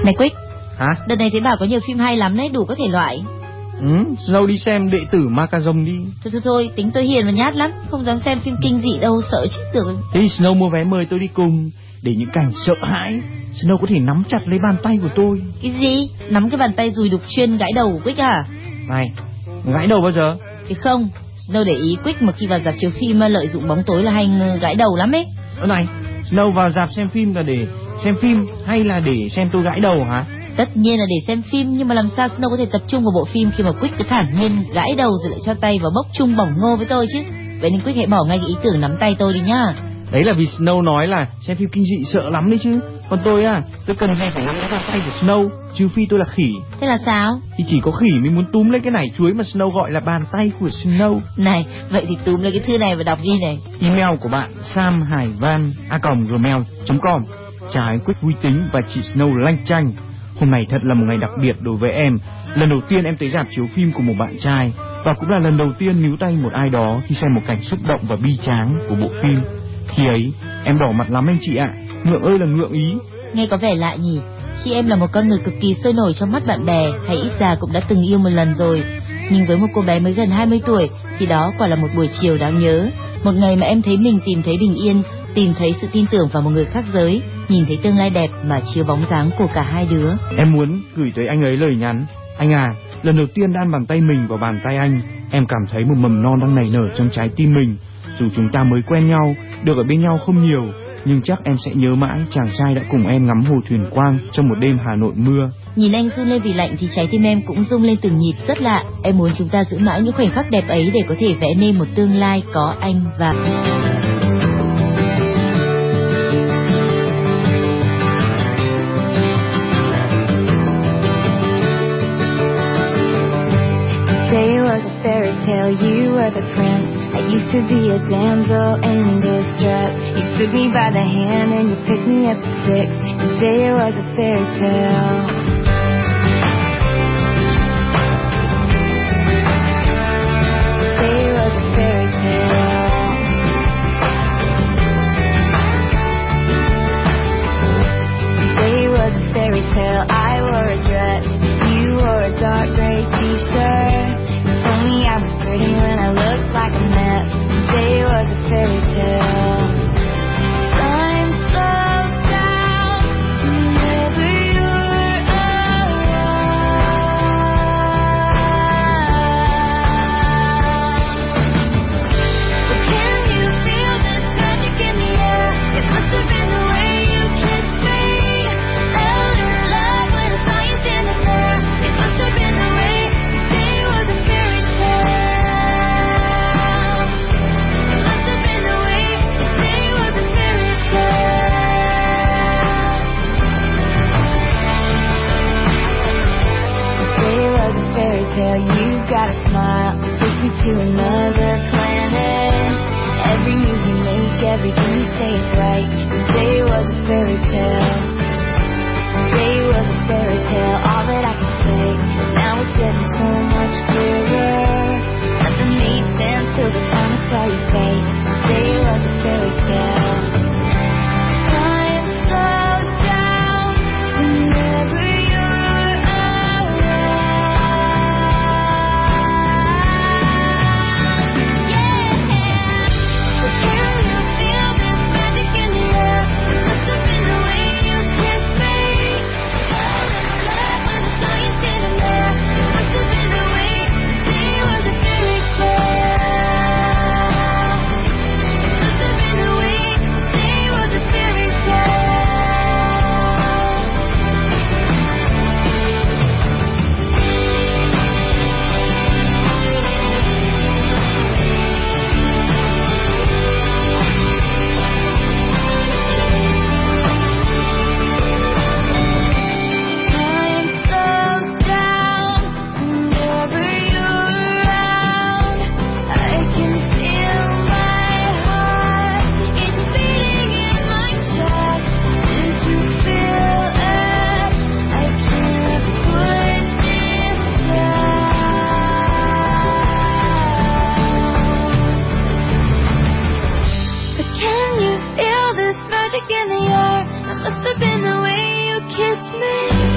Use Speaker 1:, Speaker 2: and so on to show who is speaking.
Speaker 1: Này Quick,
Speaker 2: hả?
Speaker 1: Đợt này thấy bảo có nhiều phim hay lắm đấy, đủ các thể loại.
Speaker 2: Snow đi xem Đệ tử Ma Ca Dông đi.
Speaker 1: Thôi, tính tôi hiền và nhát lắm, không dám xem phim kinh dị đâu, sợ chết được.
Speaker 2: Thế thì Snow mua vé mời tôi đi cùng, để những cảnh sợ hãi Snow có thể nắm chặt lấy bàn tay của tôi.
Speaker 1: Cái gì? Nắm cái bàn tay dùi đục chuyên gãi đầu của Quick à?
Speaker 2: Này, gãi đầu bao giờ?
Speaker 1: Chứ không, Snow để ý Quick mà khi vào rạp chiếu phim lợi dụng bóng tối là hay gãi đầu lắm ấy.
Speaker 2: Này, Snow vào rạp xem phim là để xem phim hay là để xem tôi gãi đầu hả?
Speaker 1: Tất nhiên là để xem phim, nhưng mà làm sao Snow có thể tập trung vào bộ phim khi mà Quick cứ thản nhiên gãi đầu rồi lại cho tay vào bốc chung bỏng ngô với tôi chứ. Vậy nên Quick hãy bỏ ngay cái ý tưởng nắm tay tôi đi nhá.
Speaker 2: Đấy là vì Snow nói là xem phim kinh dị sợ lắm đấy chứ. Còn tôi tôi cần nghe phải nắm vào tay của Snow, trừ phi tôi là khỉ.
Speaker 1: Thế là sao?
Speaker 2: Thì chỉ có khỉ mới muốn túm lấy cái nải chuối mà Snow gọi là bàn tay của Snow.
Speaker 1: Này, vậy thì túm lấy cái thư này và đọc đi này.
Speaker 2: Email của bạn samhaivan@gmail.com. Chào Quick vui tính và chị Snow lanh chanh. Hôm nay thật là một ngày đặc biệt đối với em. Lần đầu tiên em tới rạp chiếu phim của một bạn trai, và cũng là lần đầu tiên níu tay một ai đó khi xem một cảnh xúc động và bi tráng của bộ phim. Khi ấy em đỏ mặt lắm anh chị ạ. Ngượng ơi là ngượng ý.
Speaker 1: Nghe có vẻ lạ nhỉ. Khi em là một con người cực kỳ sôi nổi trong mắt bạn bè, hay ít ra cũng đã từng yêu một lần rồi, nhưng với một cô bé mới gần 20 tuổi thì đó quả là một buổi chiều đáng nhớ. Một ngày mà em thấy mình tìm thấy bình yên, tìm thấy sự tin tưởng vào một người khác giới, nhìn thấy tương lai đẹp mà chiếu bóng dáng của cả hai đứa.
Speaker 2: Em muốn gửi tới anh ấy lời nhắn. Anh à, lần đầu tiên đan bàn tay mình vào bàn tay anh, em cảm thấy một mầm non đang nảy nở trong trái tim mình. Dù chúng ta mới quen nhau, được ở bên nhau không nhiều, nhưng chắc em sẽ nhớ mãi chàng trai đã cùng em ngắm hồ Thuyền Quang trong một đêm Hà Nội mưa.
Speaker 1: Nhìn anh run lên vì lạnh thì trái tim em cũng rung lên từng nhịp rất lạ. Em muốn chúng ta giữ mãi những khoảnh khắc đẹp ấy để có thể vẽ nên một tương lai có anh và...
Speaker 3: Tale, you were the prince. I used to be a damsel in distress. You took me by the hand and you picked me up at 6. You say it was a fairy tale. Say it was a fairy tale. Say it was a fairy tale. I wore a dress, you wore a dark gray t-shirt. I was pretty when I looked like a mess. Say it was a fairy tale. Time slowed down whenever you're around. Well, can you feel this magic in the air? It must have been the way you kissed me. Out in love when I saw you standing there. It must have been the way you say it was a fairy tale. You got a smile, takes me to another planet. Every move you make, everything you say is right. You say it was a fairy tale. Say it was a fairy tale. All that I can say is now it's getting so much clearer. Nothing made sense till the time I saw your face. Say it was a fairy tale. Time slowed down whenever in the air? It must have been the way you kissed me.